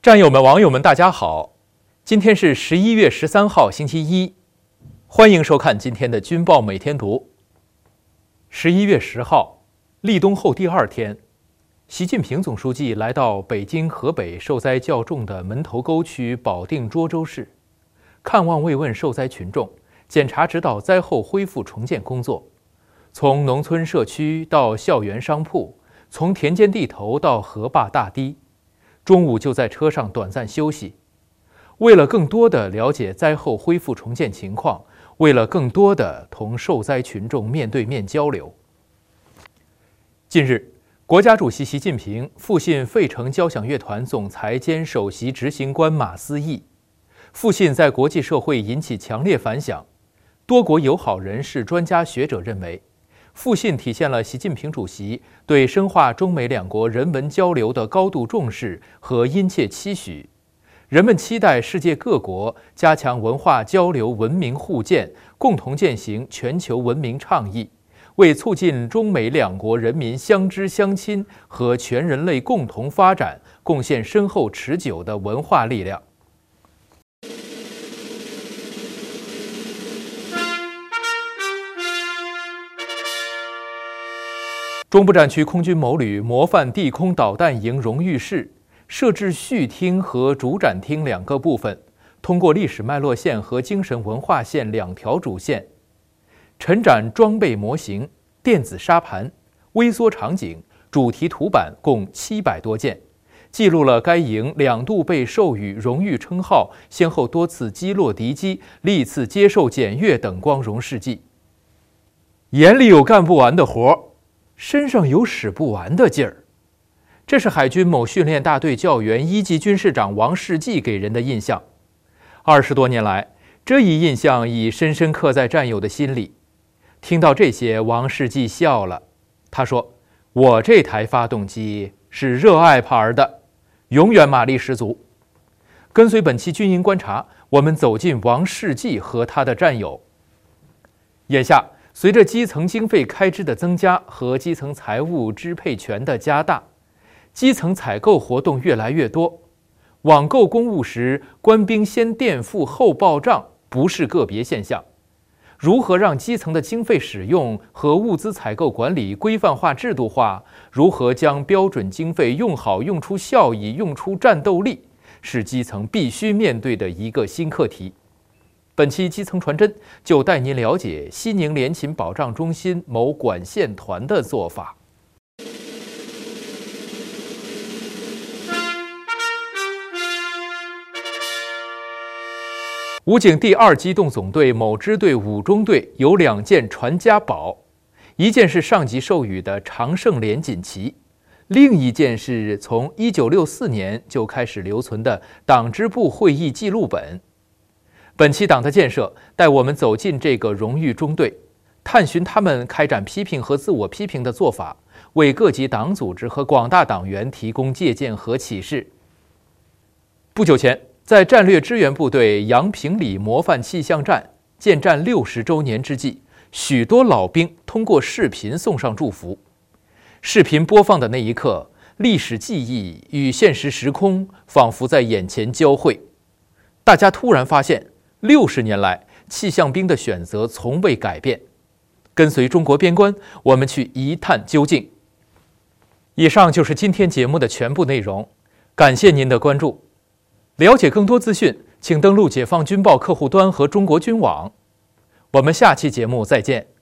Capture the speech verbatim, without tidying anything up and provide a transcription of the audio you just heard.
战友们、网友们，大家好！今天是十一月十三号，星期一，欢迎收看今天的《军报每天读》。十一月十号，立冬后第二天，习近平总书记来到北京、河北受灾较重的门头沟区保定涿州市，看望慰问受灾群众，检查指导灾后恢复重建工作。从农村社区到校园商铺，从田间地头到河坝大堤。中午就在车上短暂休息，为了更多的了解灾后恢复重建情况，为了更多的同受灾群众面对面交流。近日，国家主席习近平复信费城交响乐团总裁兼首席执行官马思义，复信在国际社会引起强烈反响。多国友好人士、专家学者认为，复信体现了习近平主席对深化中美两国人文交流的高度重视和殷切期许。人们期待世界各国加强文化交流、文明互鉴，共同践行全球文明倡议，为促进中美两国人民相知相亲和全人类共同发展贡献深厚持久的文化力量。中部战区空军某旅模范地空导弹营荣誉室设置序厅和主展厅两个部分，通过历史脉络线和精神文化线两条主线，陈展装备模型、电子沙盘、微缩场景、主题图板共七百多件，记录了该营两度被授予荣誉称号，先后多次击落敌机，历次接受检阅等光荣事迹。眼里有干不完的活，身上有使不完的劲儿，这是海军某训练大队教员一级军事长王世纪给人的印象。二十多年来，这一印象已深深刻在战友的心里。听到这些，王世纪笑了。他说：“我这台发动机是热爱牌的，永远马力十足。”跟随本期军营观察，我们走进王世纪和他的战友。眼下，随着基层经费开支的增加和基层财务支配权的加大，基层采购活动越来越多。网购公务时，官兵先垫付后报账不是个别现象。如何让基层的经费使用和物资采购管理规范化、制度化？如何将标准经费用好、用出效益、用出战斗力，是基层必须面对的一个新课题。本期基层传真就带您了解西宁联勤保障中心某管线团的做法。武警第二机动总队某支队五中队有两件传家宝，一件是上级授予的常胜连锦旗，另一件是从一九六四年就开始留存的党支部会议记录本。本期党的建设带我们走进这个荣誉中队，探寻他们开展批评和自我批评的做法，为各级党组织和广大党员提供借鉴和启示。不久前，在战略支援部队杨平里模范气象站建站六十周年之际，许多老兵通过视频送上祝福。视频播放的那一刻，历史记忆与现实时空仿佛在眼前交汇。大家突然发现，六十年来，气象兵的选择从未改变。跟随中国边关，我们去一探究竟。以上就是今天节目的全部内容，感谢您的关注。了解更多资讯，请登录解放军报客户端和中国军网。我们下期节目再见。